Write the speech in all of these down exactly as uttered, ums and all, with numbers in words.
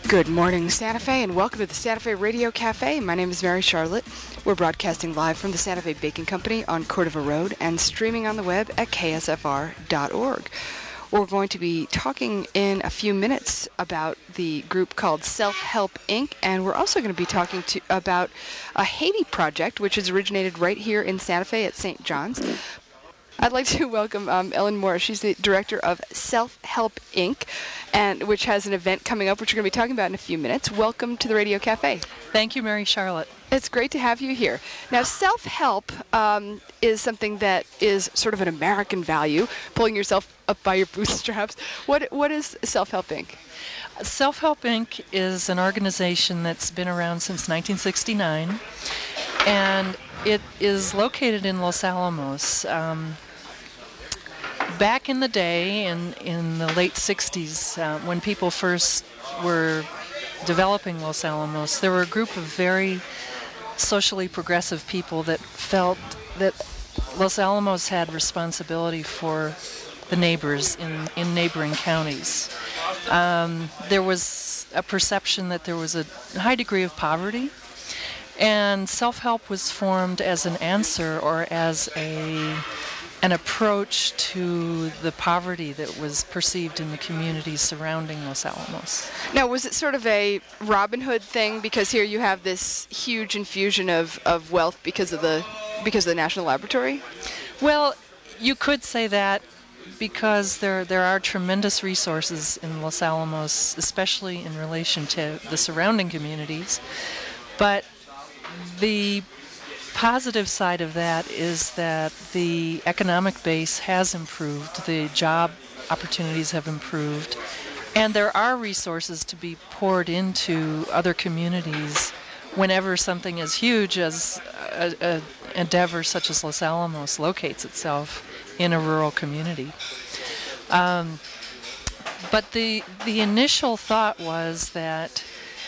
Good morning, Santa Fe, and welcome to the Santa Fe Radio Cafe. My name is Mary Charlotte. We're broadcasting live from the Santa Fe Baking Company on Cordova Road and streaming on the web at K S F R dot org. We're going to be talking in a few minutes about the group called Self-Help Incorporated, and we're also going to be talking to, about a Haiti project, which is originated right here in Santa Fe at Saint John's. I'd like to welcome um, Ellen Morris. She's the director of Self-Help Incorporated, and which has an event coming up, which we're going to be talking about in a few minutes. Welcome to the Radio Cafe. Thank you, Mary Charlotte. It's great to have you here. Now, self-help um, is something that is sort of an American value, pulling yourself up by your bootstraps. What What is Self-Help Incorporated? Self-Help Incorporated is an organization that's been around since nineteen sixty-nine, and it is located in Los Alamos. Um, back in the day, in, in the late sixties, uh, when people first were developing Los Alamos, there were a group of very socially progressive people that felt that Los Alamos had responsibility for the neighbors in, in neighboring counties. Um, there was a perception that there was a high degree of poverty, and self-help was formed as an answer or as a an approach to the poverty that was perceived in the communities surrounding Los Alamos. Now, was it sort of a Robin Hood thing, because here you have this huge infusion of, of wealth because of the because of the National Laboratory? Well, you could say that, because there there are tremendous resources in Los Alamos, especially in relation to the surrounding communities. But the positive side of that is that the economic base has improved, the job opportunities have improved, and there are resources to be poured into other communities whenever something as huge as a, a endeavor such as Los Alamos locates itself in a rural community. Um, but the the initial thought was that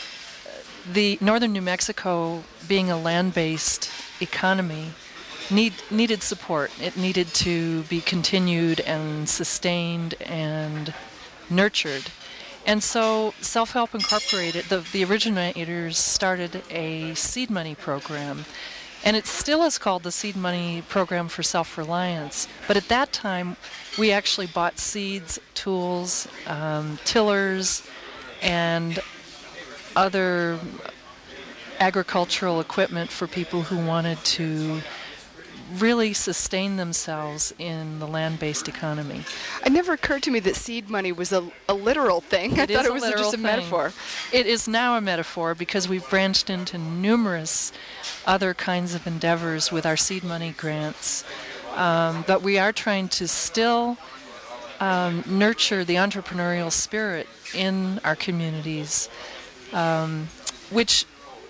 the northern New Mexico, being a land-based economy, need, needed support. It needed to be continued and sustained and nurtured. And so Self-Help Incorporated, the, the originators, started a seed money program. And it still is called the Seed Money Program for Self-Reliance. But at that time, we actually bought seeds, tools, um, tillers, and other agricultural equipment for people who wanted to really sustain themselves in the land-based economy. It never occurred to me that seed money was a, a literal thing. It I thought is it was a just a thing. metaphor. It is now a metaphor, because we've branched into numerous other kinds of endeavors with our seed money grants. Um, but we are trying to still um, nurture the entrepreneurial spirit in our communities, um, which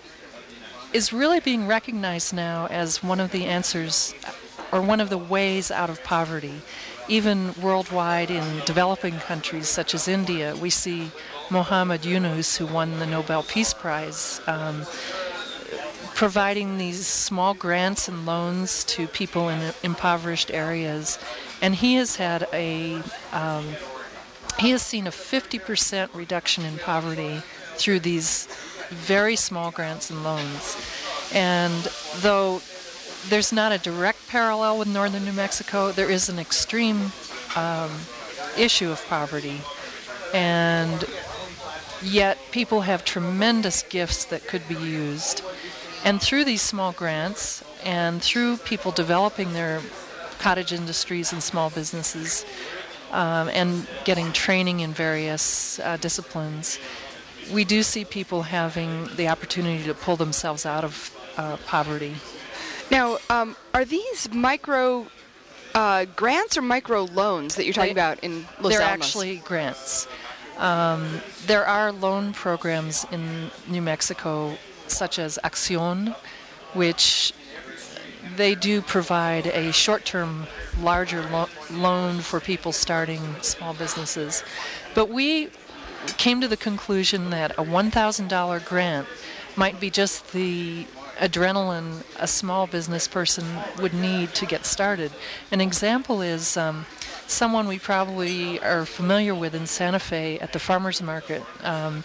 is really being recognized now as one of the answers or one of the ways out of poverty. Even worldwide, in developing countries such as India, we see Muhammad Yunus, who won the Nobel Peace Prize, um, providing these small grants and loans to people in impoverished areas. And he has had a, um, he has seen a fifty percent reduction in poverty through these very small grants and loans. And though there's not a direct parallel with northern New Mexico, there is an extreme um, issue of poverty. And yet people have tremendous gifts that could be used. And through these small grants and through people developing their cottage industries and small businesses um, and getting training in various uh, disciplines, we do see people having the opportunity to pull themselves out of uh, poverty. Now, um, are these micro uh, grants or micro loans that you're talking they, about in Los they're Alamos? They're actually grants. Um, there are loan programs in New Mexico, such as Accion, which they do provide a short-term, larger lo- loan for people starting small businesses. But we came to the conclusion that a one thousand dollars grant might be just the adrenaline a small business person would need to get started. An example is um, someone we probably are familiar with in Santa Fe at the farmers market, um,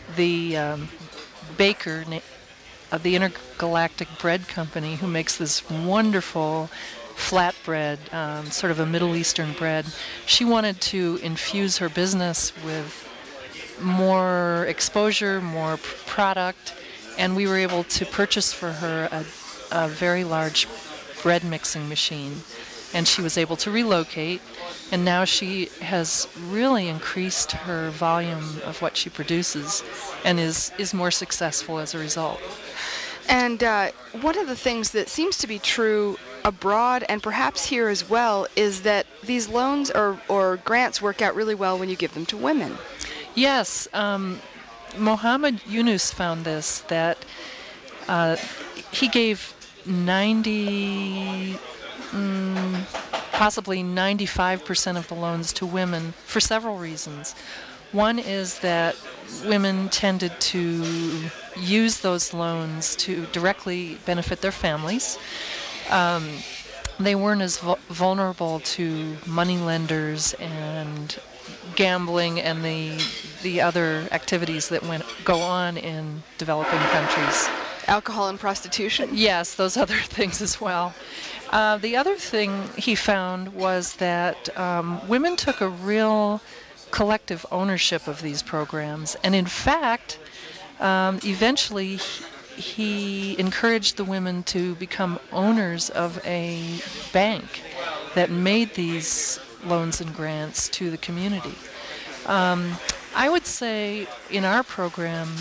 the um, baker na- of the Intergalactic Bread Company, who makes this wonderful flatbread, um, sort of a Middle Eastern bread. She wanted to infuse her business with more exposure, more p- product, and we were able to purchase for her a, a very large bread mixing machine. And she was able to relocate, and now she has really increased her volume of what she produces and is, is more successful as a result. And uh, one of the things that seems to be true abroad and perhaps here as well is that these loans or, or grants work out really well when you give them to women. Yes, um, Mohammed Yunus found this, that uh, he gave ninety, mm, possibly ninety-five percent of the loans to women for several reasons. One is that women tended to use those loans to directly benefit their families. Um, they weren't as vul- vulnerable to money lenders and gambling and the the other activities that went go on in developing countries. Alcohol and prostitution? Yes, those other things as well. Uh, the other thing he found was that um, women took a real collective ownership of these programs, and in fact, um, eventually he, he encouraged the women to become owners of a bank that made these loans and grants to the community. Um, I would say in our program,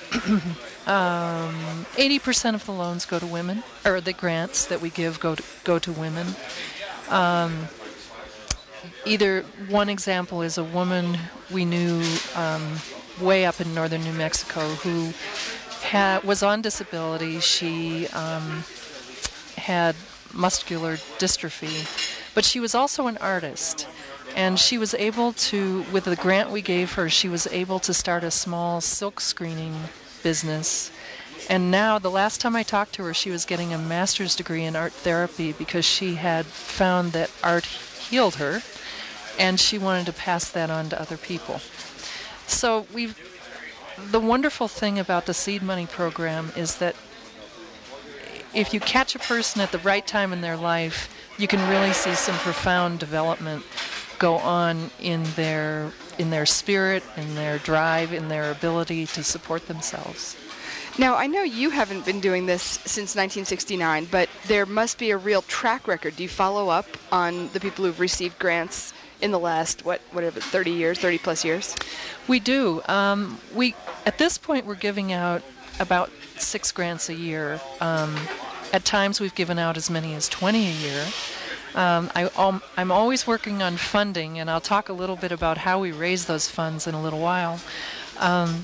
um, eighty percent of the loans go to women, or the grants that we give go to, go to women. Um, either one example is a woman we knew um, way up in northern New Mexico who ha- was on disability. She um, had muscular dystrophy, but she was also an artist. And she was able to, with the grant we gave her, she was able to start a small silk screening business. And now, the last time I talked to her, she was getting a master's degree in art therapy because she had found that art healed her, and she wanted to pass that on to other people. So we've, the wonderful thing about the Seed Money program is that if you catch a person at the right time in their life, you can really see some profound development go on in their in their spirit, in their drive, in their ability to support themselves. Now, I know you haven't been doing this since nineteen sixty-nine, but there must be a real track record. Do you follow up on the people who've received grants in the last, what, whatever, thirty years, thirty plus years? We do. Um, we at this point, we're giving out about six grants a year. Um, at times, we've given out as many as twenty a year. Um, I, um, I'm always working on funding, and I'll talk a little bit about how we raise those funds in a little while. Um,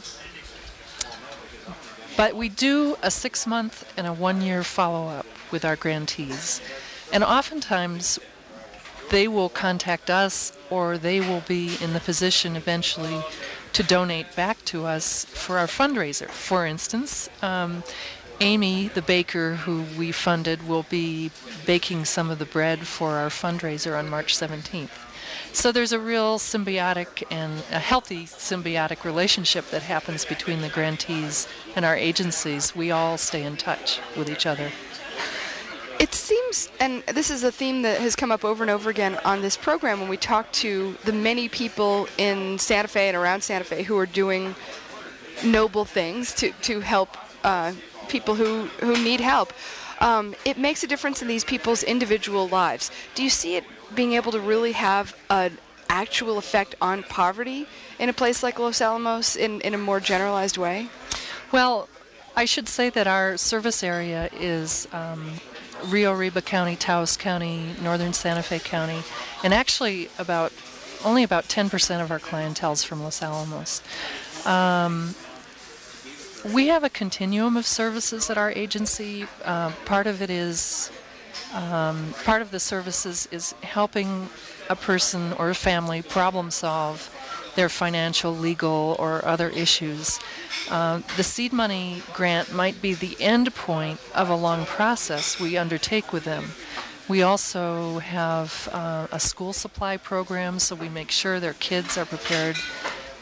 but we do a six-month and a one-year follow-up with our grantees. And oftentimes, they will contact us, or they will be in the position eventually to donate back to us for our fundraiser. For instance, um, Amy, the baker who we funded, will be baking some of the bread for our fundraiser on March seventeenth. So there's a real symbiotic and a healthy symbiotic relationship that happens between the grantees and our agencies. We all stay in touch with each other. It seems, and this is a theme that has come up over and over again on this program when we talk to the many people in Santa Fe and around Santa Fe who are doing noble things to, to help uh, people who, who need help. Um, it makes a difference in these people's individual lives. Do you see it being able to really have an actual effect on poverty in a place like Los Alamos in, in a more generalized way? Well, I should say that our service area is um, Rio Arriba County, Taos County, northern Santa Fe County, and actually about only about ten percent of our clientele is from Los Alamos. Um, we have a continuum of services at our agency. Uh, part of it is, um, part of the services is helping a person or a family problem solve their financial, legal, or other issues. Uh, the Seed Money grant might be the end point of a long process we undertake with them. We also have uh, a school supply program, so we make sure their kids are prepared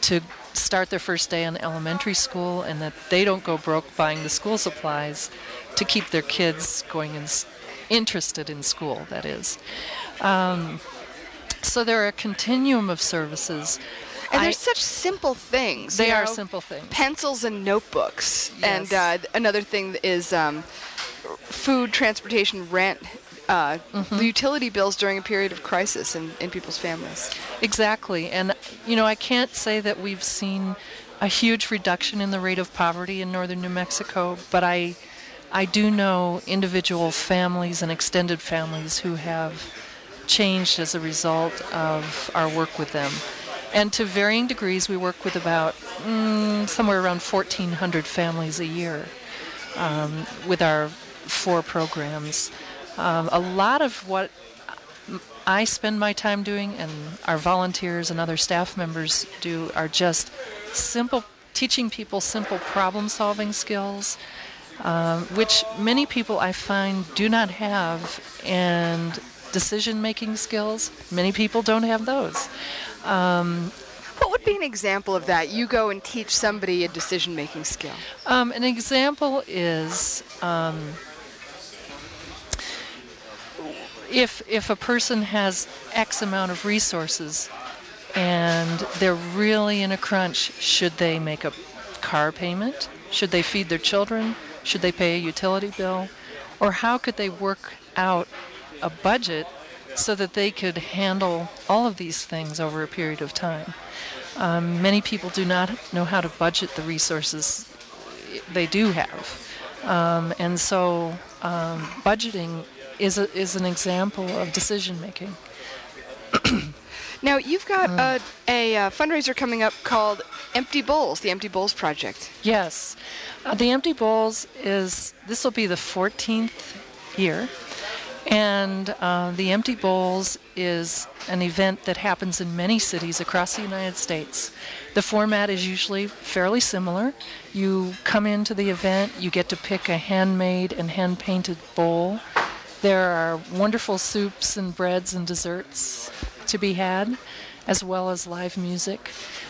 to start their first day in elementary school, and that they don't go broke buying the school supplies to keep their kids going and s- interested in school, that is. Um, so there are a continuum of services. And I- they're such simple things. They you are know, simple things. Pencils and notebooks. Yes. And uh, another thing is um, food, transportation, rent, uh, Mm-hmm. the utility bills during a period of crisis in, in people's families. Exactly. And, you know, I can't say that we've seen a huge reduction in the rate of poverty in northern New Mexico, but I, I do know individual families and extended families who have changed as a result of our work with them. And to varying degrees, we work with about mm, somewhere around fourteen hundred families a year um, with our four programs. Um, a lot of what I spend my time doing, and our volunteers and other staff members do, are just simple, teaching people simple problem-solving skills, um, which many people I find do not have, and decision-making skills. Many people don't have those. Um, What would be an example of that? You go and teach somebody a decision-making skill. um, an example is um, if if a person has X amount of resources and they're really in a crunch, should they make a car payment? Should they feed their children? Should they pay a utility bill? Or how could they work out a budget so that they could handle all of these things over a period of time? Um, many people do not know how to budget the resources they do have. Um, and so um, budgeting is a, is an example of decision making. Now, you've got a, a uh, fundraiser coming up called Empty Bowls, the Empty Bowls Project. Yes. Uh, the Empty Bowls is, this will be the fourteenth year. And uh, the Empty Bowls is an event that happens in many cities across the United States. The format is usually fairly similar. You come into the event, you get to pick a handmade and hand-painted bowl. There are wonderful soups and breads and desserts to be had, as well as live music.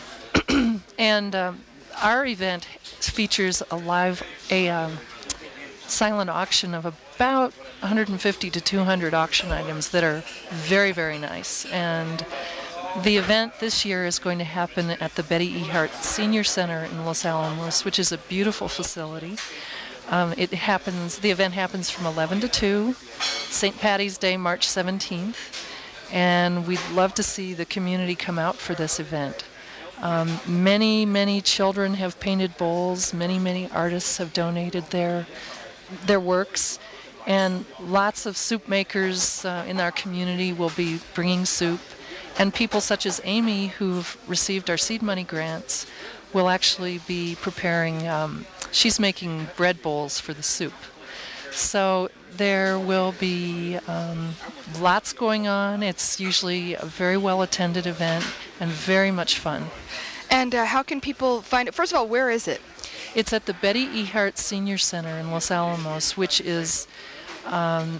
And um, our event features a live, a um, silent auction of about one hundred fifty to two hundred auction items that are very, very nice. And the event this year is going to happen at the Betty E. Hart Senior Center in Los Alamos, which is a beautiful facility. Um, it happens. The event happens from eleven to two, Saint Patty's Day, March seventeenth, and we'd love to see the community come out for this event. Um, many, many children have painted bowls. Many, many artists have donated their their works, and lots of soup makers uh, in our community will be bringing soup. And people such as Amy, who've received our seed money grants, will actually be preparing, um, she's making bread bowls for the soup. So there will be um, lots going on. It's usually a very well-attended event and very much fun. And uh, how can people find it? First of all, where is it? It's at the Betty E. Hart Senior Center in Los Alamos, which is um,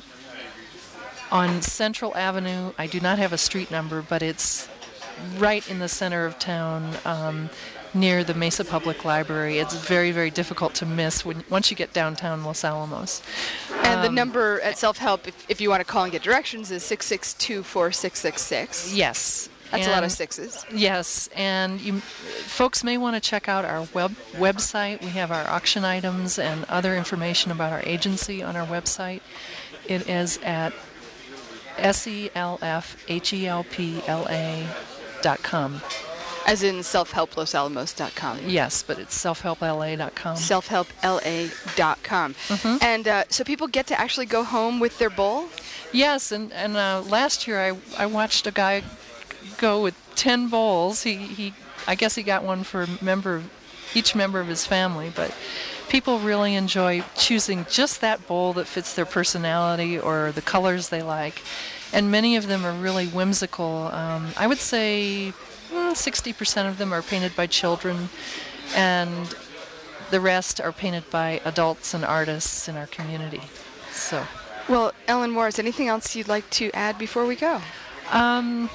on Central Avenue. I do not have a street number, but it's right in the center of town, um, near the Mesa Public Library. It's very, very difficult to miss when once you get downtown Los Alamos. And the Um, number at Self-Help, if, if you want to call and get directions, is six six two, four six six six. Yes. That's a lot of And- sixes. Yes, and you folks may want to check out our web website. We have our auction items and other information about our agency on our website. It is at S E L F H E L P L A dot com. As in self help los alamos dot com. Yes, but it's self help L A dot com. self help L A dot com. Mhm. And uh, so people get to actually go home with their bowl? Yes, and, and uh, last year I, I watched a guy go with ten bowls. He, he I guess he got one for a member of, each member of his family, but people really enjoy choosing just that bowl that fits their personality or the colors they like. And many of them are really whimsical. Um, I would say mm, sixty percent of them are painted by children, and the rest are painted by adults and artists in our community. So, Well, Ellen Morris, anything else you'd like to add before we go? um,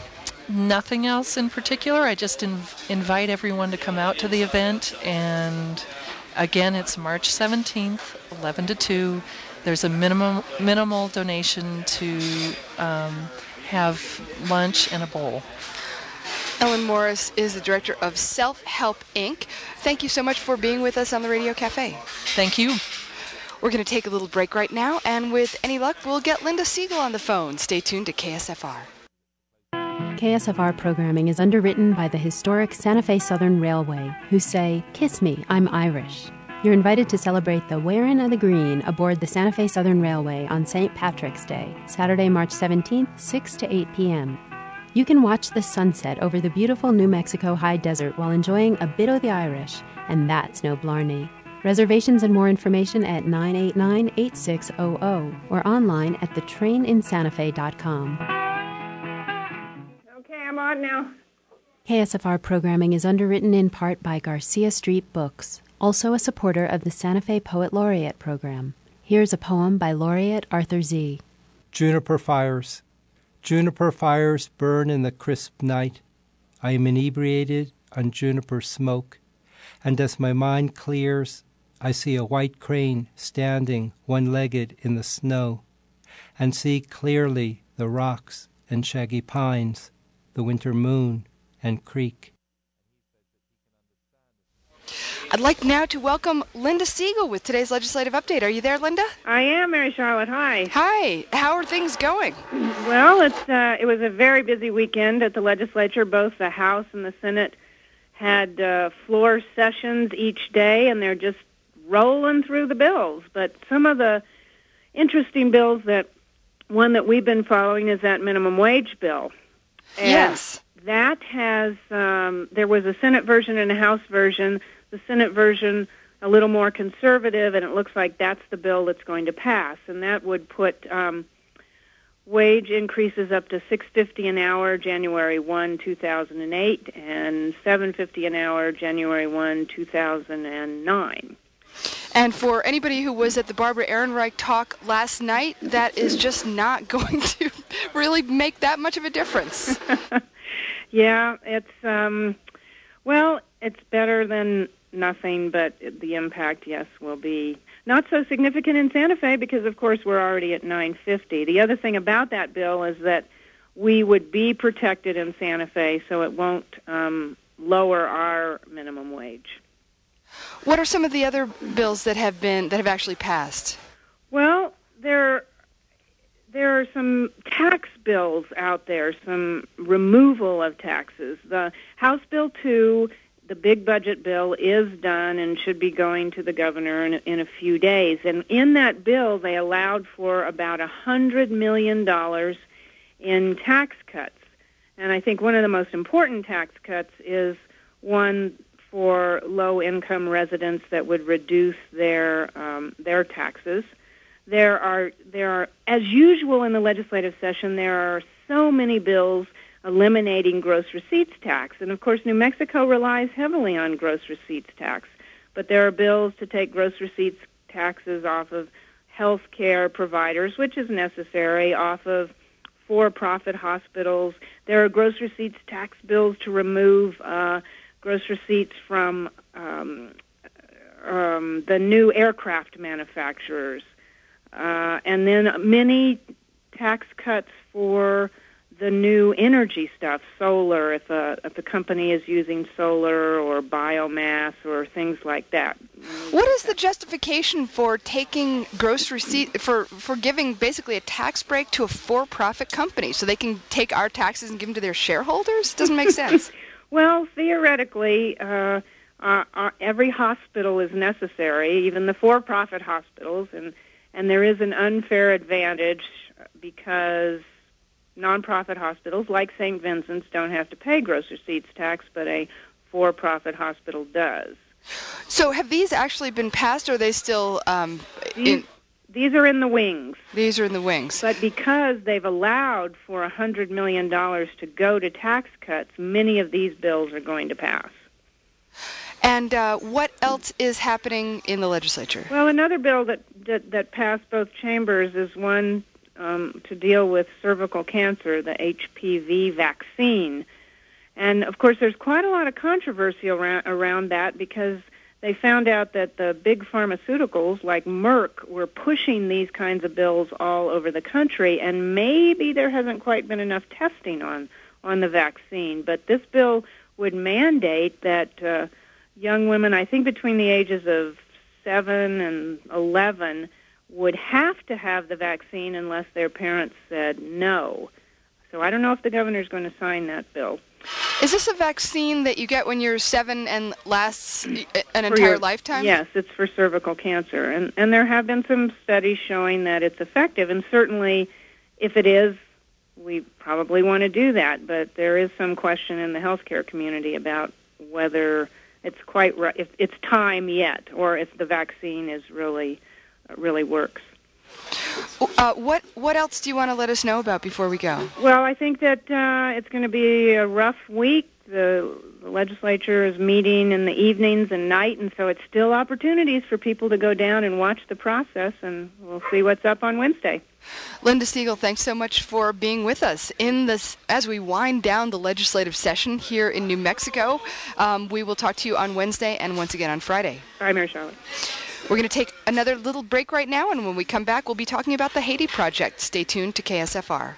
nothing else in particular. I just inv- invite everyone to come out to the event. And again, it's March seventeenth, eleven to two. There's a minimum minimal donation to um, have lunch and a bowl. Ellen Morris is the director of Self-Help Incorporated. Thank you so much for being with us on the Radio Cafe. Thank you. We're going to take a little break right now, and with any luck, we'll get Linda Siegel on the phone. Stay tuned to K S F R. K S F R programming is underwritten by the historic Santa Fe Southern Railway, who say, "Kiss me, I'm Irish." You're invited to celebrate the Wearin' of the Green aboard the Santa Fe Southern Railway on Saint Patrick's Day, Saturday, March seventeenth, six to eight p.m. You can watch the sunset over the beautiful New Mexico high desert while enjoying a bit of the Irish, and that's no blarney. Reservations and more information at nine eight nine, eight six zero zero or online at the train in santa fe dot com. Okay, I'm on now. K S F R programming is underwritten in part by Garcia Street Books, also a supporter of the Santa Fe Poet Laureate program. Here's a poem by Laureate Arthur Z. Juniper fires. Juniper fires burn in the crisp night. I am inebriated on juniper smoke, and as my mind clears, I see a white crane standing one-legged in the snow, and see clearly the rocks and shaggy pines, the winter moon and creek. I'd like now to welcome Linda Siegel with today's legislative update. Are you there, Linda? I am, Mary Charlotte. Hi. Hi. How are things going? Well, it's uh, it was a very busy weekend at the legislature. Both the House and the Senate had uh, floor sessions each day, and they're just rolling through the bills. But some of the interesting bills, that one that we've been following is that minimum wage bill. And yes. That has, um, there was a Senate version and a House version. The Senate version a little more conservative, and it looks like that's the bill that's going to pass. And that would put um, wage increases up to six dollars and fifty cents an hour January first, two thousand eight, and seven dollars and fifty cents an hour January first, two thousand nine. And for anybody who was at the Barbara Ehrenreich talk last night, that is just not going to really make that much of a difference. Yeah, it's, um, well, it's better than nothing, but the impact, yes, will be not so significant in Santa Fe because, of course, we're already at nine fifty. The other thing about that bill is that we would be protected in Santa Fe, so it won't um, lower our minimum wage. What are some of the other bills that have been that have actually passed? Well, there there are some tax bills out there, some removal of taxes. The House Bill two, the big budget bill, is done and should be going to the governor in, in a few days. And in that bill, they allowed for about one hundred million dollars in tax cuts. And I think one of the most important tax cuts is one for low-income residents that would reduce their um, their taxes. There are there are, as usual in the legislative session, there are so many bills eliminating gross receipts tax, and of course, New Mexico relies heavily on gross receipts tax. But there are bills to take gross receipts taxes off of health care providers, which is necessary, off of for-profit hospitals. There are gross receipts tax bills to remove Uh, gross receipts from um, um, the new aircraft manufacturers, uh, and then many tax cuts for the new energy stuff, solar, if a, if a company is using solar or biomass or things like that. What is the justification for taking gross receipt, for, for giving basically a tax break to a for-profit company so they can take our taxes and give them to their shareholders? Doesn't make sense. Well, theoretically, uh, uh, uh, every hospital is necessary, even the for-profit hospitals, and, and there is an unfair advantage because nonprofit hospitals like Saint Vincent's don't have to pay gross receipts tax, but a for-profit hospital does. So have these actually been passed, or are they still um, these, in... These are in the wings. These are in the wings. But because they've allowed for one hundred million dollars to go to tax cuts, many of these bills are going to pass. And uh, what else is happening in the legislature? Well, another bill that, that, that passed both chambers is one um, to deal with cervical cancer, the H P V vaccine. And, of course, there's quite a lot of controversy around, around that because they found out that the big pharmaceuticals like Merck were pushing these kinds of bills all over the country, and maybe there hasn't quite been enough testing on, on the vaccine. But this bill would mandate that uh, young women, I think between the ages of seven and eleven, would have to have the vaccine unless their parents said no. So I don't know if the governor's going to sign that bill. Is this a vaccine that you get when you're seven and lasts an For entire your, lifetime? Yes, it's for cervical cancer. And, and there have been some studies showing that it's effective. And certainly, if it is, we probably want to do that. But there is some question in the healthcare community about whether it's quite right, if it's time yet, or if the vaccine is really, really works. Uh, what what else do you want to let us know about before we go? Well, I think that uh, it's going to be a rough week. The, the legislature is meeting in the evenings and night, and so it's still opportunities for people to go down and watch the process, and we'll see what's up on Wednesday. Linda Siegel, thanks so much for being with us in this as we wind down the legislative session here in New Mexico. Um, we will talk to you on Wednesday and once again on Friday. Bye, Mary Charlotte. We're going to take another little break right now, and when we come back, we'll be talking about the Haiti Project. Stay tuned to K S F R.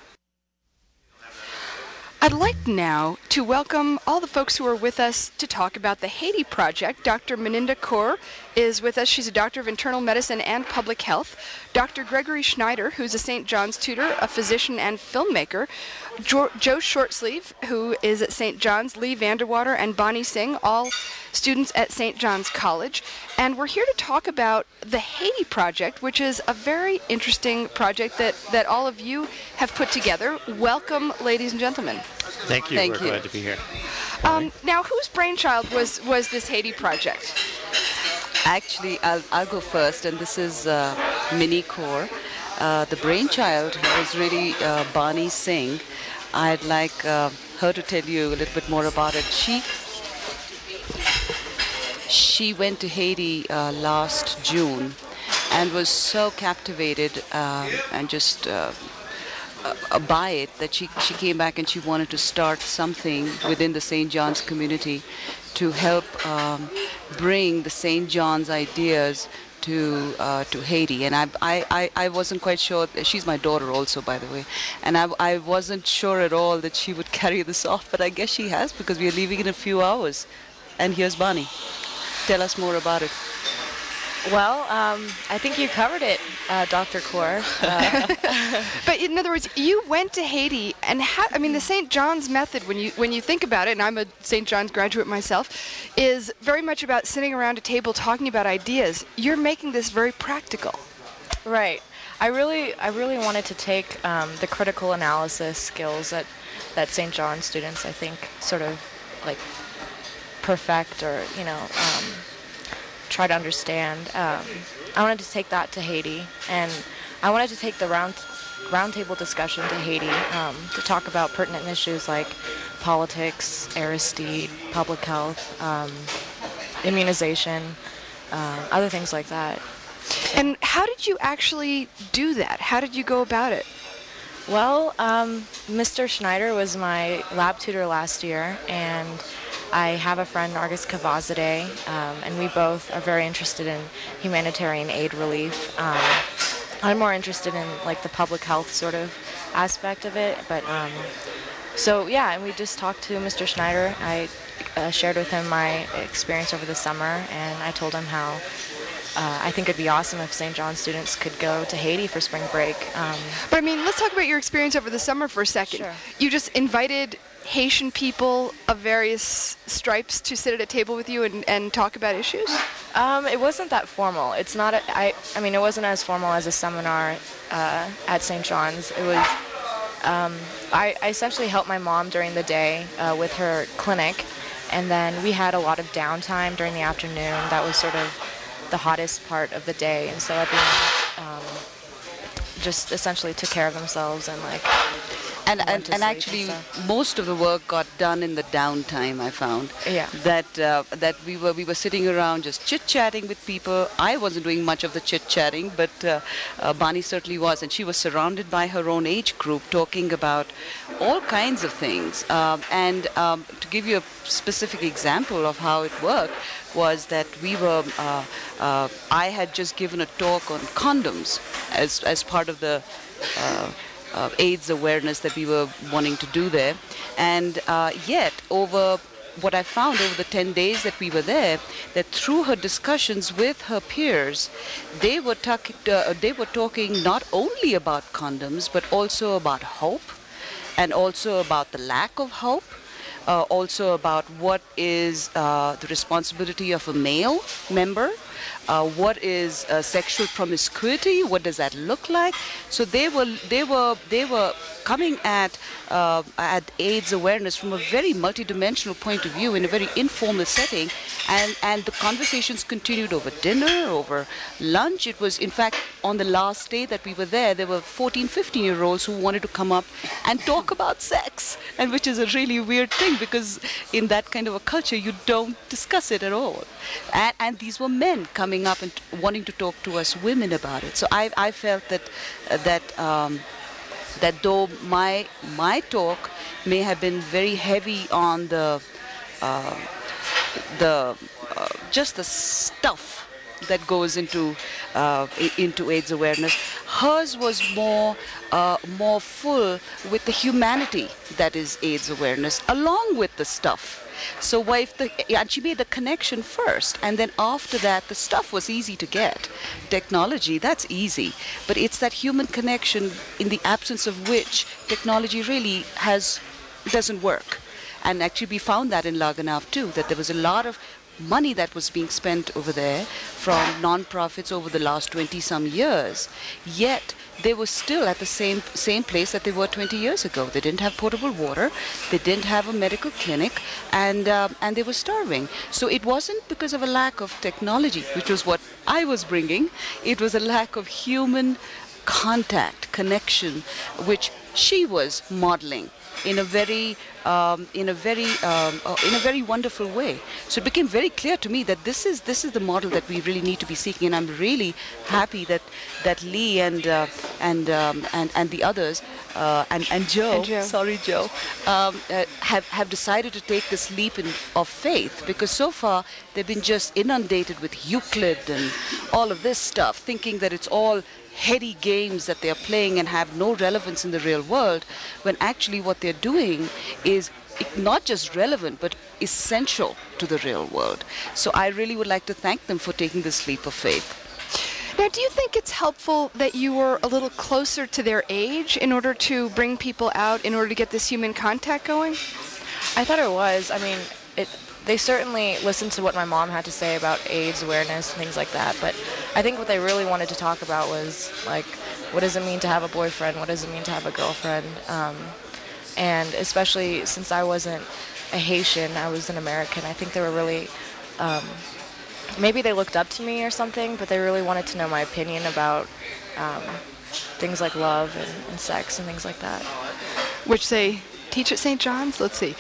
I'd like now to welcome all the folks who are with us to talk about the Haiti Project. Doctor Meninda Kaur is with us. She's a doctor of internal medicine and public health. Doctor Gregory Schneider, who's a Saint John's tutor, a physician and filmmaker. Jo- Joe Shortsleeve, who is at Saint John's. Lee Vanderwater and Bonnie Singh, all students at Saint John's College. And we're here to talk about the Haiti Project, which is a very interesting project that, that all of you have put together. Welcome, ladies and gentlemen. Thank you. Thank We're you. glad to be here. Um, now, whose brainchild was, was this Haiti Project? Actually, I'll, I'll go first, and this is uh, Minnie Kaur. Uh, the brainchild was really uh, Bonnie Singh. I'd like uh, her to tell you a little bit more about it. She she went to Haiti uh, last June and was so captivated uh, and just uh, uh, by it that she, she came back and she wanted to start something within the Saint John's community to help um, bring the Saint John's ideas to uh, to Haiti. And I, I, I wasn't quite sure. She's my daughter also, by the way. And I, I wasn't sure at all that she would carry this off, but I guess she has, because we are leaving in a few hours. And here's Bonnie. Tell us more about it. Well, um, I think you covered it, uh, Doctor Kaur. Uh, but in other words, you went to Haiti, and ha- I mean, the Saint John's method, when you when you think about it, and I'm a Saint John's graduate myself, is very much about sitting around a table talking about ideas. You're making this very practical. right. I really, I really wanted to take um, the critical analysis skills that that Saint John students, I think, sort of like perfect, or you know. Um, try to understand. Um, I wanted to take that to Haiti, and I wanted to take the round roundtable discussion to Haiti um, to talk about pertinent issues like politics, Aristide, public health, um, immunization, uh, other things like that. And how did you actually do that? How did you go about it? Well, um, Mister Schneider was my lab tutor last year, and I have a friend, Nargis Kavazadeh, um, and we both are very interested in humanitarian aid relief. Um, I'm more interested in like the public health sort of aspect of it, but um, so yeah, and we just talked to Mister Schneider. I uh, shared with him my experience over the summer, and I told him how uh, I think it'd be awesome if Saint John students could go to Haiti for spring break. Um, but I mean, let's talk about your experience over the summer for a second. Sure. You just invited Haitian people of various stripes to sit at a table with you and, and talk about issues? Um, it wasn't that formal. It's not. A, I. I mean, it wasn't as formal as a seminar uh, at Saint John's. It was. Um, I, I essentially helped my mom during the day uh, with her clinic, and then we had a lot of downtime during the afternoon. That was sort of the hottest part of the day, and so everyone um, just essentially took care of themselves and like. And went and, to and sleep actually, stuff. most of the work got done in the downtime. I found Yeah. that uh, that we were we were sitting around just chit chatting with people. I wasn't doing much of the chit chatting, but uh, uh, Bani certainly was, and she was surrounded by her own age group, talking about all kinds of things. Um, and um, to give you a specific example of how it worked, was that we were. Uh, uh, I had just given a talk on condoms as as part of the. Uh, Uh, AIDS awareness that we were wanting to do there. And uh, yet, over what I found over the ten days that we were there, that through her discussions with her peers, they were, talk- uh, they were talking not only about condoms, but also about hope, and also about the lack of hope, uh, also about what is uh, the responsibility of a male member. Uh, what is uh, sexual promiscuity? What does that look like? So they were they were they were coming at uh, at AIDS awareness from a very multidimensional point of view in a very informal setting, and and the conversations continued over dinner, over lunch. It was, in fact, on the last day that we were there, there were fourteen, fifteen year olds who wanted to come up and talk about sex, and which is a really weird thing, because in that kind of a culture you don't discuss it at all. And, and these were men coming up and t- wanting to talk to us women about it. So I, I felt that uh, that um, that though my my talk may have been very heavy on the uh, the uh, just the stuff that goes into uh, i- into AIDS awareness, hers was more uh, more full with the humanity that is AIDS awareness, along with the stuff. So why if the, and she made the connection first, and then after that the stuff was easy to get. Technology, that's easy, but it's that human connection in the absence of which technology really has doesn't work. And actually we found that in Laganav too, that there was a lot of money that was being spent over there from non-profits over the last twenty some years, yet they were still at the same same place that they were twenty years ago. They didn't have potable water, they didn't have a medical clinic, and um, and they were starving. So it wasn't because of a lack of technology, which was what I was bringing. It was a lack of human contact, connection, which she was modeling in a very um, in a very um, uh, in a very wonderful way. So it became very clear to me that this is this is the model that we really need to be seeking, and I'm really happy that that Lee and uh, and, um, and and the others uh, and and Joe, And Joe. sorry Joe, um, uh, have have decided to take this leap in, of faith, because so far they've been just inundated with Euclid and all of this stuff, thinking that it's all heady games that they're playing and have no relevance in the real world, when actually what they're doing is not just relevant but essential to the real world. So I really would like to thank them for taking this leap of faith. Now, do you think it's helpful that you were a little closer to their age in order to bring people out, in order to get this human contact going? I thought it was. I mean, it. They certainly listened to what my mom had to say about AIDS awareness and things like that, but I think what they really wanted to talk about was, like, what does it mean to have a boyfriend? What does it mean to have a girlfriend? Um, and especially since I wasn't a Haitian, I was an American, I think they were really, um, maybe they looked up to me or something, but they really wanted to know my opinion about um, things like love and, and sex and things like that. Which they teach at Saint John's? Let's see.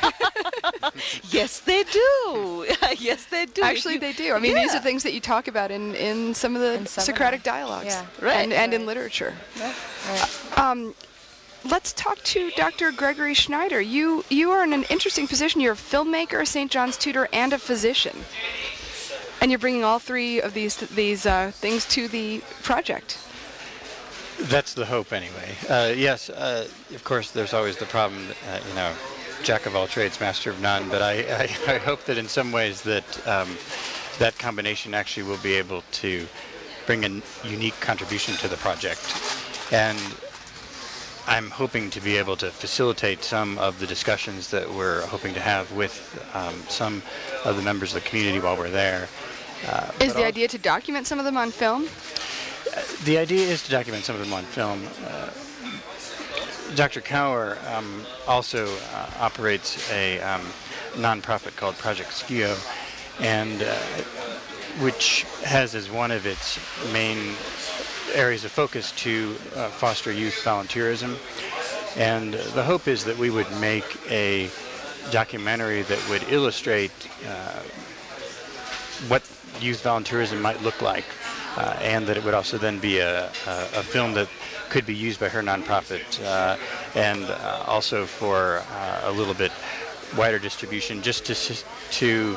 Yes, they do. Yes, they do. Actually, You- they do. I mean, these yeah. are things that you talk about in, in some of the In some of Socratic them. dialogues. Yeah. Right. And, and in Right. literature. Yeah. Right. Um, let's talk to Doctor Gregory Schneider. You you are in an interesting position. You're a filmmaker, a Saint John's tutor, and a physician. And you're bringing all three of these these uh, things to the project. That's the hope, anyway. Uh, yes, uh, of course, there's always the problem, uh, you know, jack of all trades, master of none. But I, I, I hope that in some ways that um, that combination actually will be able to bring a unique contribution to the project. And I'm hoping to be able to facilitate some of the discussions that we're hoping to have with um, some of the members of the community while we're there. Uh, Is but the al- idea to document some of them on film? The idea is to document some of them on film. Uh, Doctor Cower um, also uh, operates a um, nonprofit called Project Skio, and uh, which has as one of its main areas of focus to uh, foster youth volunteerism. And the hope is that we would make a documentary that would illustrate uh, what youth volunteerism might look like, uh, and that it would also then be a, a, a film that could be used by her nonprofit, uh, and uh, also for uh, a little bit wider distribution, just to to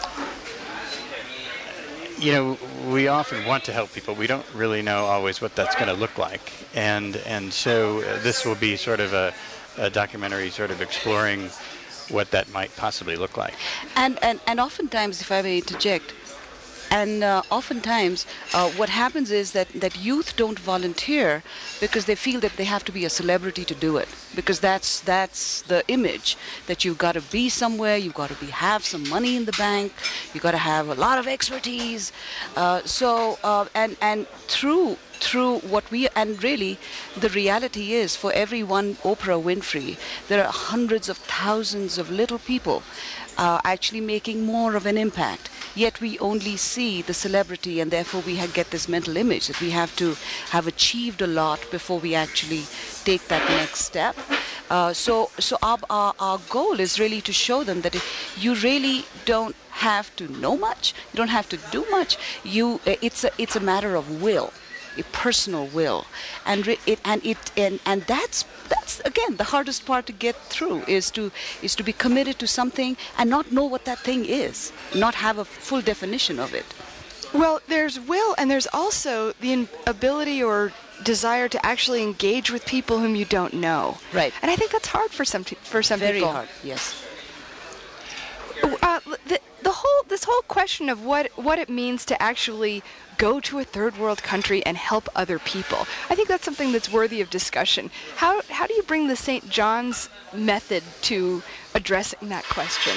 you know, we often want to help people. We don't really know always what that's going to look like, and and so uh, this will be sort of a, a documentary, sort of exploring what that might possibly look like. And and and oftentimes, if I may interject. And uh, oftentimes, uh, what happens is that, that youth don't volunteer because they feel that they have to be a celebrity to do it. Because that's that's the image, that you've got to be somewhere, you've got to be have some money in the bank, you've got to have a lot of expertise. Uh, so uh, and and through through what we and really, the reality is, for every one Oprah Winfrey, there are hundreds of thousands of little people uh, actually making more of an impact. Yet we only see the celebrity, and therefore we ha- get this mental image that we have to have achieved a lot before we actually take that next step. Uh, so so our, our, our goal is really to show them that you really don't have to know much, you don't have to do much. You it's a, it's a matter of will, a personal will, and re- it and it and, and that's that's again the hardest part to get through is to is to be committed to something and not know what that thing is, not have a full definition of it. Well, there's will, and there's also the in- ability or desire to actually engage with people whom you don't know. Right. And I think that's hard for some t- for some Very people. hard. Yes. Uh, the, the whole this whole question of what what it means to actually go to a third world country and help other people, I think that's something that's worthy of discussion. How how do you bring the Saint John's method to addressing that question?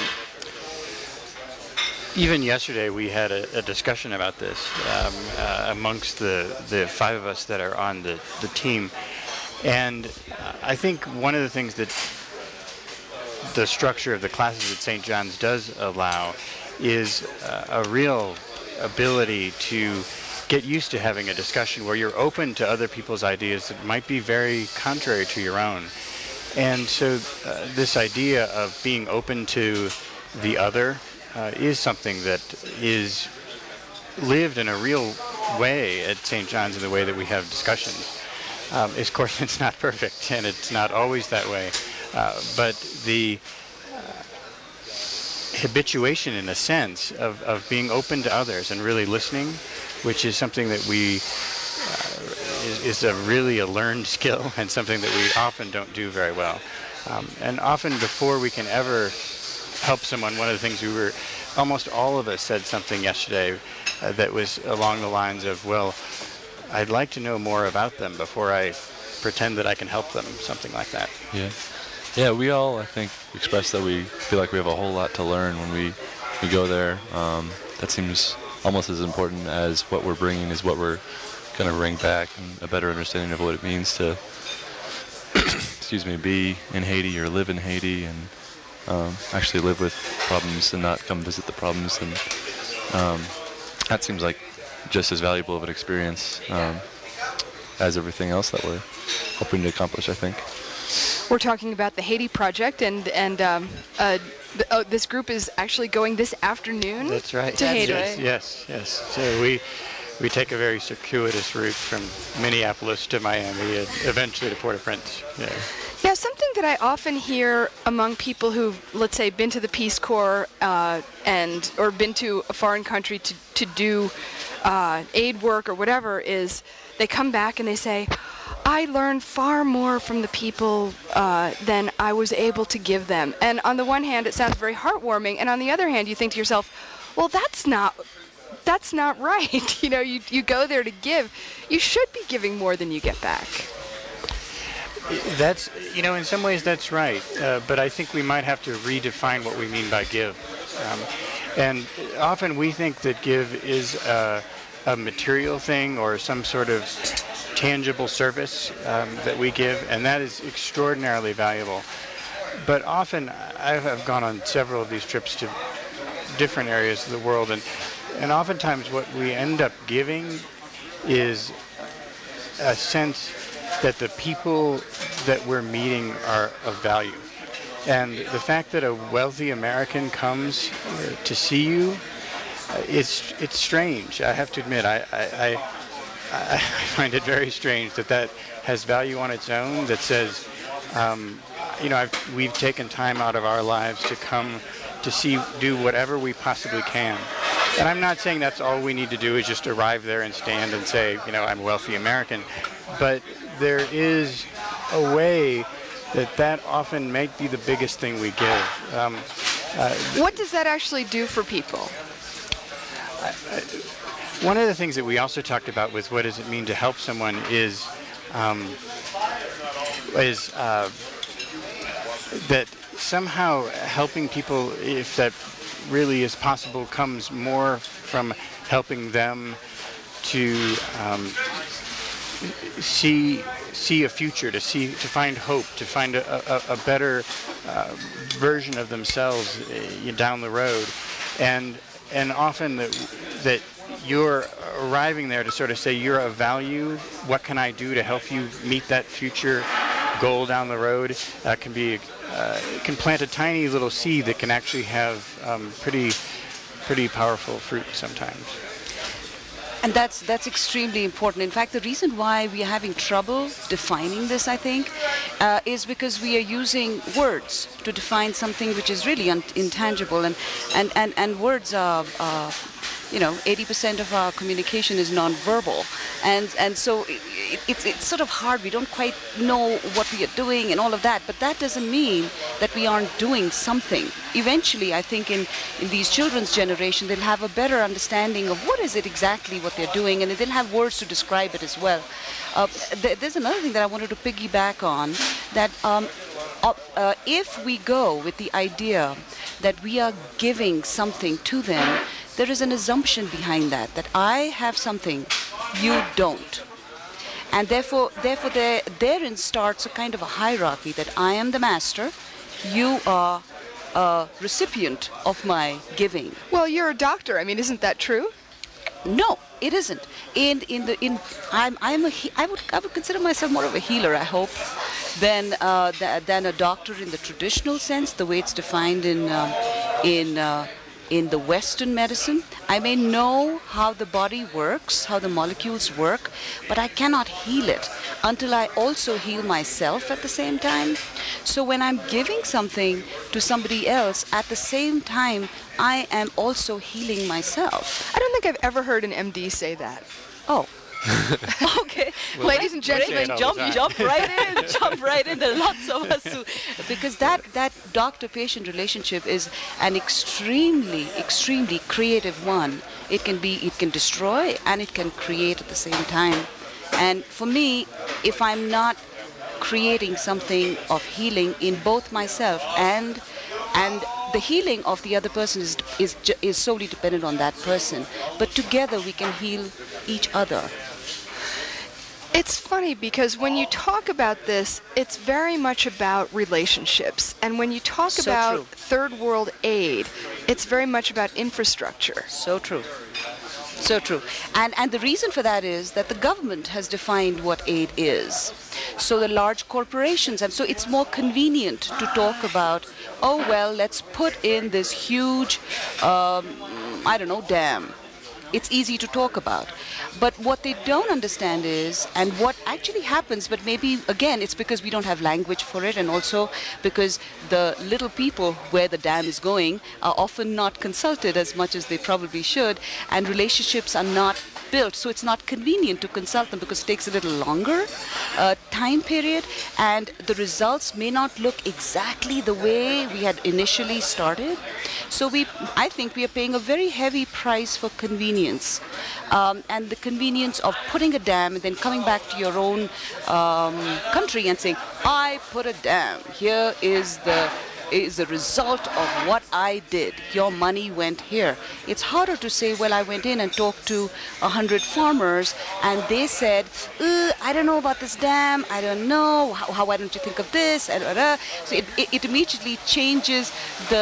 Even yesterday, we had a, a discussion about this um, uh, amongst the, the five of us that are on the, the team. And uh, I think one of the things that the structure of the classes at Saint John's does allow is uh, a real ability to get used to having a discussion where you're open to other people's ideas that might be very contrary to your own. And so uh, this idea of being open to the other uh, is something that is lived in a real way at Saint John's in the way that we have discussions. Um, of course, it's not perfect, and it's not always that way. Uh, but the uh, habituation, in a sense, of, of being open to others and really listening, which is something that we uh, is, is a really a learned skill and something that we often don't do very well. Um, and often before we can ever help someone, one of the things we were, almost all of us said something yesterday uh, that was along the lines of, well, I'd like to know more about them before I pretend that I can help them, something like that. Yeah. Yeah, we all, I think, express that we feel like we have a whole lot to learn when we, we go there. Um, that seems almost as important as what we're bringing is what we're going to bring back, and a better understanding of what it means to, excuse me, be in Haiti or live in Haiti and um, actually live with problems and not come visit the problems. And um, that seems like just as valuable of an experience um, as everything else that we're hoping to accomplish, I think. We're talking about the Haiti Project, and and um, uh, th- oh, this group is actually going this afternoon. That's right. To Haiti. Yes, yes, yes. So we we take a very circuitous route from Minneapolis to Miami and eventually to Port-au-Prince. Yeah. Yeah, something that I often hear among people who've, let's say, been to the Peace Corps uh, and or been to a foreign country to to do uh, aid work or whatever is they come back and they say, I learned far more from the people uh, than I was able to give them. And on the one hand, it sounds very heartwarming, and on the other hand, you think to yourself, well, that's not that's not right. You know, you you go there to give. You should be giving more than you get back. That's, you know, in some ways that's right. Uh, but I think we might have to redefine what we mean by give. Um, and often we think that give is a, a material thing or some sort of tangible service um, that we give, and that is extraordinarily valuable. But often, I have gone on several of these trips to different areas of the world, and, and oftentimes what we end up giving is a sense that the people that we're meeting are of value. And the fact that a wealthy American comes uh, to see you, uh, it's it's strange. I have to admit, I, I, I, I find it very strange that that has value on its own, that says, um, you know, I've, we've taken time out of our lives to come to see, do whatever we possibly can. And I'm not saying that's all we need to do is just arrive there and stand and say, you know, I'm a wealthy American. But there is a way that that often might be the biggest thing we give. Um, uh, what does that actually do for people? I, I, one of the things that we also talked about with what does it mean to help someone is um, is uh, that somehow helping people, if that really is possible, comes more from helping them to um, see see a future, to see, to find hope, to find a, a, a better uh, version of themselves uh, down the road, and and often that that you're arriving there to sort of say you're of value. What can I do to help you meet that future goal down the road? Uh, can be uh, can plant a tiny little seed that can actually have um, pretty pretty powerful fruit sometimes. And that's that's extremely important. In fact, the reason why we are having trouble defining this, I think, uh, is because we are using words to define something which is really un- intangible. And, and, and, and words are, uh, you know, eighty percent of our communication is nonverbal. And, and so it, it, it's, it's sort of hard. We don't quite know what we are doing and all of that. But that doesn't mean that we aren't doing something. Eventually, I think in, in these children's generation, they'll have a better understanding of what is it exactly what they're doing, and they'll have words to describe it as well. Uh, th- there's another thing that I wanted to piggyback on, that um, uh, uh, if we go with the idea that we are giving something to them, there is an assumption behind that, that I have something, you don't. And therefore, therefore there, therein starts a kind of a hierarchy that I am the master, you are a recipient of my giving. Well, you're a doctor. I mean, isn't that true? No, it isn't. In in the in, I'm I'm a he, I would I would consider myself more of a healer, I hope, than uh, th- than a doctor in the traditional sense, the way it's defined in um, in. Uh, In the Western medicine. I may know how the body works, how the molecules work, but I cannot heal it until I also heal myself at the same time. So when I'm giving something to somebody else, at the same time, I am also healing myself. I don't think I've ever heard an M D say that. Oh. Okay, well, ladies and gentlemen, jump, jump right in, jump right in. There are lots of us who, because that that doctor-patient relationship is an extremely, extremely creative one. It can be, it can destroy and it can create at the same time. And for me, if I'm not creating something of healing in both myself and and the healing of the other person is is is solely dependent on that person, but together we can heal each other. It's funny because when you talk about this, it's very much about relationships. And when you talk so about true. third world aid, it's very much about infrastructure. So true. So true. And and the reason for that is that the government has defined what aid is. So the large corporations, and so it's more convenient to talk about, oh, well, let's put in this huge, um, I don't know, dam. It's easy to talk about. But what they don't understand is, and what actually happens, but maybe, again, it's because we don't have language for it, and also because the little people where the dam is going are often not consulted as much as they probably should, and relationships are not built, so it's not convenient to consult them because it takes a little longer uh, time period, and the results may not look exactly the way we had initially started. So we, I think we are paying a very heavy price for convenience, um, and the convenience of putting a dam and then coming back to your own um, country and saying, I put a dam, here is the is a result of what I did. Your money went here. It's harder to say, well, I went in and talked to a hundred farmers and they said, I don't know about this dam. I don't know. How, how why don't you think of this? So it, it, it immediately changes the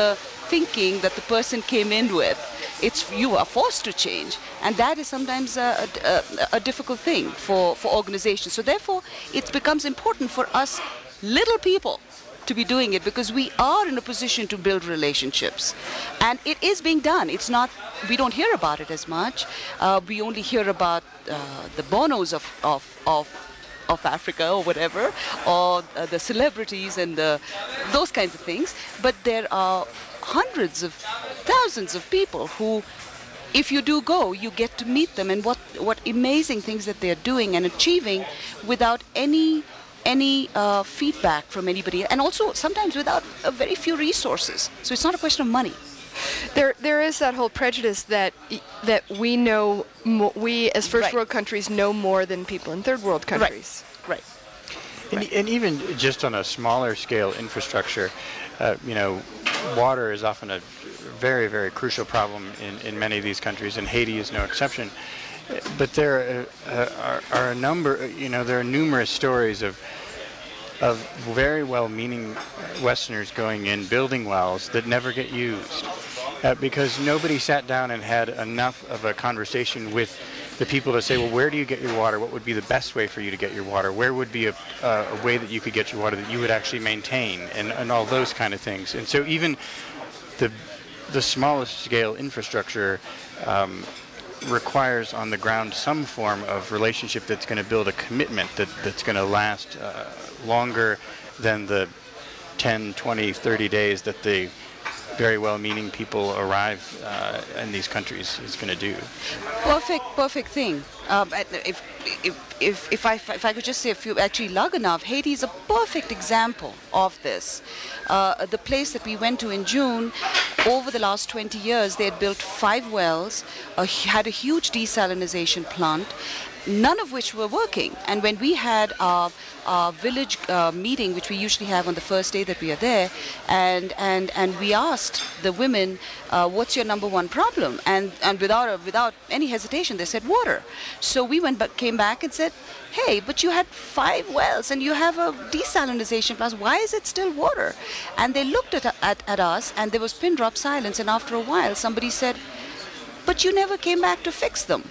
thinking that the person came in with. It's you are forced to change, and that is sometimes a, a, a difficult thing for, for organizations. So therefore, it becomes important for us little people to be doing it, because we are in a position to build relationships, and it is being done. It's not, we don't hear about it as much. Uh, we only hear about uh, the Bonos of, of, of of Africa or whatever, or uh, the celebrities and the, those kinds of things. But there are hundreds of thousands of people who, if you do go, you get to meet them, and what, what amazing things that they're doing and achieving without any any uh, feedback from anybody, and also sometimes without uh, very few resources. So it's not a question of money. There, there is that whole prejudice that that we know, mo- we as first Right. world countries know more than people in third world countries. Right. And, and even just on a smaller scale infrastructure, uh, you know, water is often a very, very crucial problem in, in many of these countries, and Haiti is no exception. But there uh, are, are a number, you know, there are numerous stories of of very well-meaning Westerners going in, building wells that never get used, uh, because nobody sat down and had enough of a conversation with the people to say, well, where do you get your water? What would be the best way for you to get your water? Where would be a, uh, a way that you could get your water that you would actually maintain, and, and all those kind of things. And so even the the smallest scale infrastructure um, requires on the ground some form of relationship that's going to build a commitment that, that's going to last uh, longer than the ten, twenty, thirty days that the very well-meaning people arrive uh, in these countries is going to do. Perfect, perfect thing. Um, if, if, if, if, I, if I could just say a few, actually Laganav, Haiti is a perfect example of this. Uh, the place that we went to in June, over the last twenty years, they had built five wells, uh, had a huge desalinization plant, none of which were working. And when we had our, our village uh, meeting, which we usually have on the first day that we are there, and and, and we asked the women, uh, what's your number one problem? And and without a, without any hesitation, they said water. So we went back, came back and said, hey, but you had five wells and you have a desalinization plant. Why is it still water? And they looked at, at, at us, and there was pin drop silence. And after a while, somebody said, but you never came back to fix them.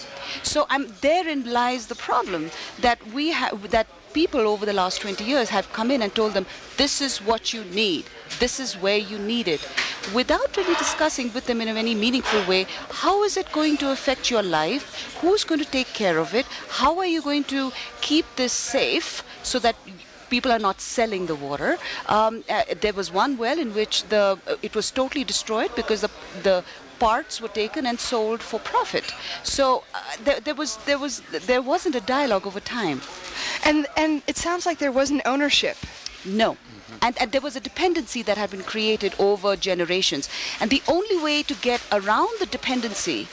So um, therein lies the problem, that we have, that people over the last twenty years have come in and told them, this is what you need, this is where you need it, without really discussing with them in any meaningful way, how is it going to affect your life, who's going to take care of it, how are you going to keep this safe so that people are not selling the water. Um, uh, there was one well in which the uh, it was totally destroyed because the the parts were taken and sold for profit. So uh, there, there was there was there wasn't a dialogue over time. And and it sounds like there wasn't ownership. No. Mm-hmm. And, and there was a dependency that had been created over generations. And the only way to get around the dependency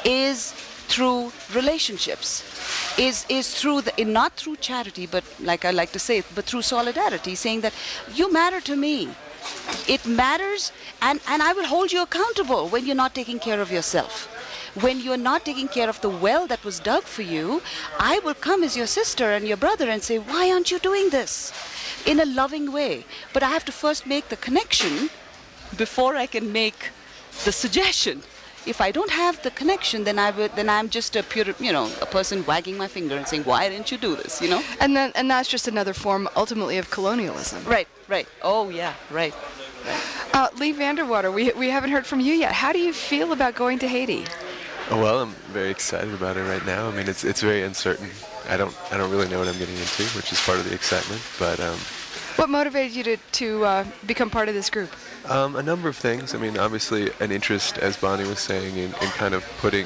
is through relationships, is is through the, not through charity, but like I like to say, but through solidarity, saying that you matter to me. It matters, and, and I will hold you accountable when you're not taking care of yourself. When you're not taking care of the well that was dug for you, I will come as your sister and your brother and say, why aren't you doing this? In a loving way. But I have to first make the connection before I can make the suggestion. If I don't have the connection, then I would, then I'm just a pure, you know, a person wagging my finger and saying, "Why didn't you do this?" You know. And then, and that's just another form, ultimately, of colonialism. Right, right. Oh yeah, right. right. Uh, Lee Vanderwater, we we haven't heard from you yet. How do you feel about going to Haiti? Oh, well, I'm very excited about it right now. I mean, it's it's very uncertain. I don't I don't really know what I'm getting into, which is part of the excitement. But um, what motivated you to to uh, become part of this group? Um, a number of things. I mean, obviously an interest, as Bonnie was saying, in, in kind of putting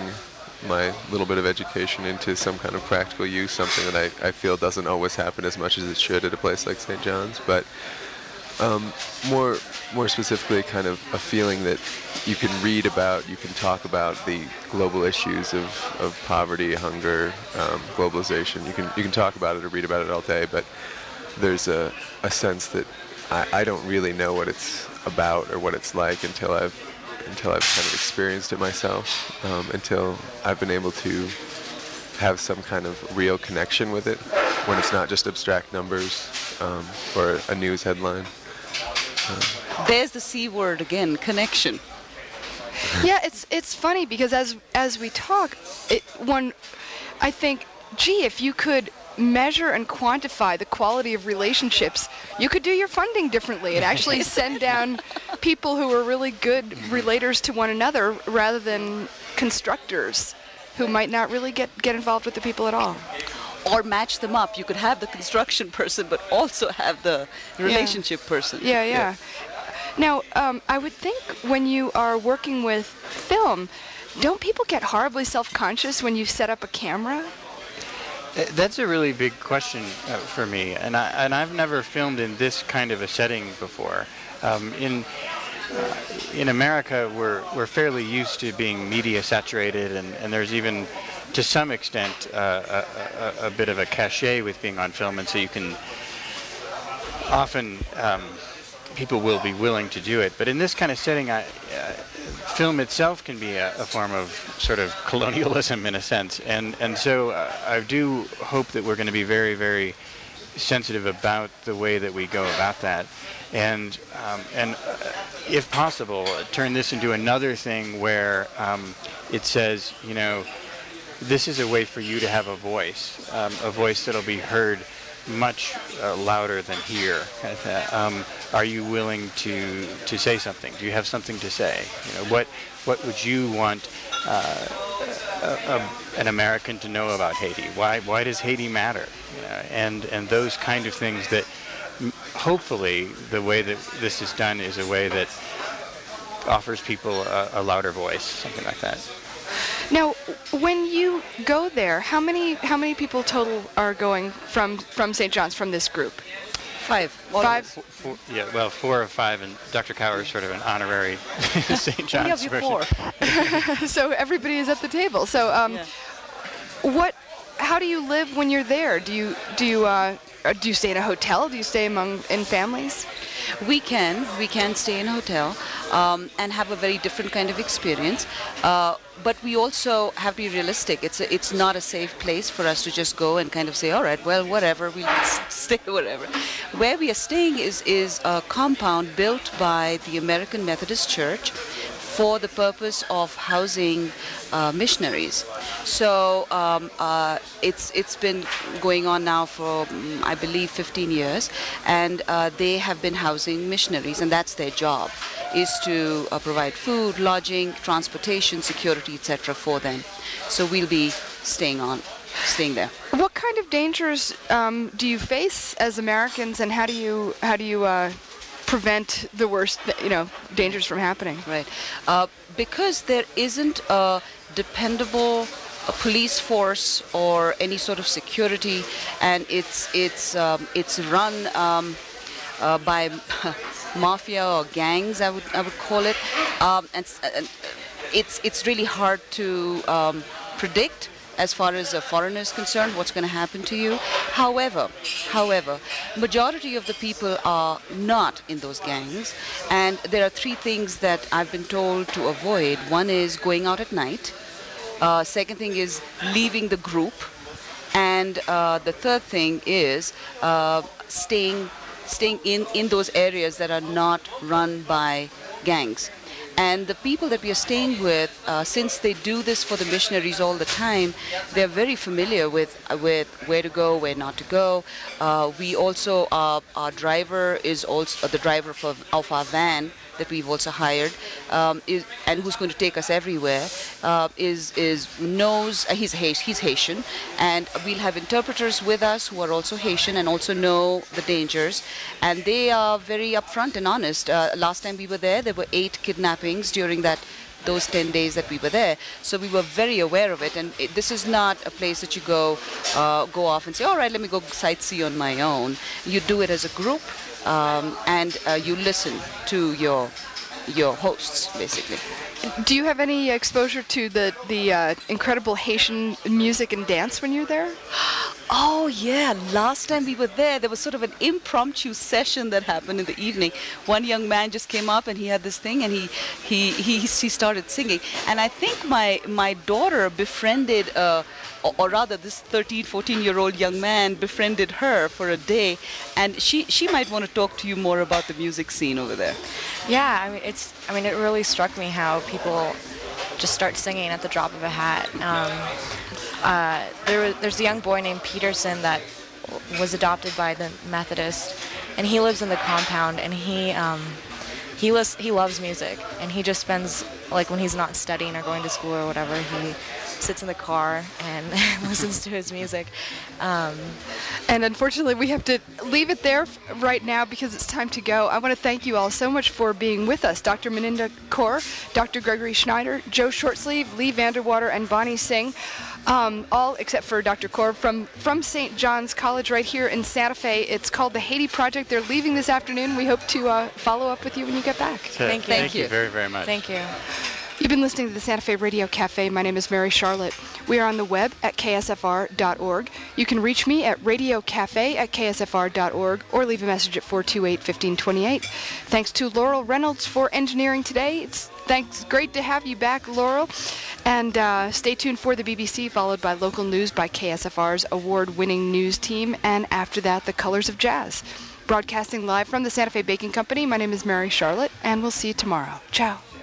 my little bit of education into some kind of practical use, something that I, I feel doesn't always happen as much as it should at a place like Saint John's. But um, more more specifically, kind of a feeling that you can read about, you can talk about the global issues of, of poverty, hunger, um, globalization. You can you can talk about it or read about it all day, but there's a, a sense that I, I don't really know what it's about or what it's like until I've until I've kind of experienced it myself, um, until I've been able to have some kind of real connection with it, when it's not just abstract numbers um, or a news headline. Um, there's the C word again, connection. Yeah, it's it's funny because as as we talk, it, one, I think, gee, if you could measure and quantify the quality of relationships, you could do your funding differently and actually send down people who are really good relators to one another rather than constructors who might not really get, get involved with the people at all. Or match them up. You could have the construction person, but also have the relationship yeah. person. Yeah, yeah. yeah. Now, um, I would think when you are working with film, don't people get horribly self-conscious when you set up a camera? That's a really big question uh, for me, and I and I've never filmed in this kind of a setting before. Um, in uh, in America, we're we're fairly used to being media saturated, and, and there's even, to some extent, uh, a, a, a bit of a cachet with being on film, and so you can often um, people will be willing to do it. But in this kind of setting, I. Uh, film itself can be a, a form of sort of colonialism in a sense, and and so uh, I do hope that we're going to be very, very sensitive about the way that we go about that, and um, and uh, if possible, turn this into another thing where um, it says, you know, this is a way for you to have a voice, um, a voice that'll be heard much uh, louder than here. Um, are you willing to to say something? Do you have something to say? You know, what what would you want uh, a, a, an American to know about Haiti? Why why does Haiti matter? You know, and and those kind of things that m- hopefully the way that this is done is a way that offers people a, a louder voice, something like that. Now, when you go there, how many how many people total are going from, from Saint John's from this group? Five. Five? Four, four, yeah, well, four or five, and Doctor Cower is sort of an honorary Saint John's yeah, person. So everybody is at the table. So, um, yeah. what? How do you live when you're there? Do you do you uh, do you stay in a hotel? Do you stay among in families? We can. We can stay in a hotel um, and have a very different kind of experience. Uh, but we also have to be realistic. It's a, it's not a safe place for us to just go and kind of say, all right, well, whatever, we'll stay whatever. Where we are staying is, is a compound built by the American Methodist Church for the purpose of housing uh, missionaries. So um, uh, it's it's been going on now for, um, I believe, fifteen years, and uh, they have been housing missionaries, and that's their job, is to uh, provide food, lodging, transportation, security, et cetera for them. So we'll be staying on, staying there. What kind of dangers um, do you face as Americans, and how do you how do you uh, prevent the worst, you know, dangers from happening? Right, uh, because there isn't a dependable a police force or any sort of security, and it's it's um, it's run um, uh, by mafia or gangs, I would I would call it, um, and, and it's it's really hard to um, predict as far as a foreigner is concerned what's going to happen to you. However, however, majority of the people are not in those gangs, and there are three things that I've been told to avoid. One is going out at night. Uh, second thing is leaving the group, and uh, the third thing is uh, staying staying in, in those areas that are not run by gangs. And the people that we are staying with, uh, since they do this for the missionaries all the time, they're very familiar with uh, with where to go, where not to go. Uh, we also, uh, our driver is also uh, the driver for, of our van that we've also hired, um, is, and who's going to take us everywhere, uh, is is knows uh, he's he's Haitian, and we'll have interpreters with us who are also Haitian and also know the dangers, and they are very upfront and honest. Uh, last time we were there, there were eight kidnappings during that those ten days that we were there, so we were very aware of it. And it, this is not a place that you go uh, go off and say, all right, let me go sightsee on my own. You do it as a group. Um, and uh, you listen to your your hosts, basically. Do you have any exposure to the the uh, incredible Haitian music and dance when you're there? Oh, yeah. Last time we were there, there was sort of an impromptu session that happened in the evening. One young man just came up and he had this thing and he he he, he started singing. And I think my, my daughter befriended, uh, or, or rather this thirteen, fourteen-year-old young man befriended her for a day. And she, she might want to talk to you more about the music scene over there. Yeah, I mean, it's. I mean, it really struck me how people just start singing at the drop of a hat. Um, uh, there was, there's a young boy named Peterson that was adopted by the Methodist, and he lives in the compound, and he um, he was he loves music, and he just spends, like, when he's not studying or going to school or whatever, he sits in the car and listens to his music. Um, and unfortunately, we have to leave it there right now because it's time to go. I want to thank you all so much for being with us. Doctor Meninda Kaur, Doctor Gregory Schneider, Joe Shortsleeve, Lee Vanderwater, and Bonnie Singh. Um, all except for Doctor Kaur from, from Saint John's College right here in Santa Fe. It's called the Haiti Project. They're leaving this afternoon. We hope to uh, follow up with you when you get back. Thank you. Thank you very, very much. Thank you. You've been listening to the Santa Fe Radio Cafe. My name is Mary Charlotte. We are on the web at K S F R dot org. You can reach me at radiocafe at K S F R dot org or leave a message at four two eight, one five two eight. Thanks to Laurel Reynolds for engineering today. It's thanks, great to have you back, Laurel. And uh, stay tuned for the B B C, followed by local news by K S F R's award-winning news team, and after that, the Colors of Jazz. Broadcasting live from the Santa Fe Baking Company, my name is Mary Charlotte, and we'll see you tomorrow. Ciao.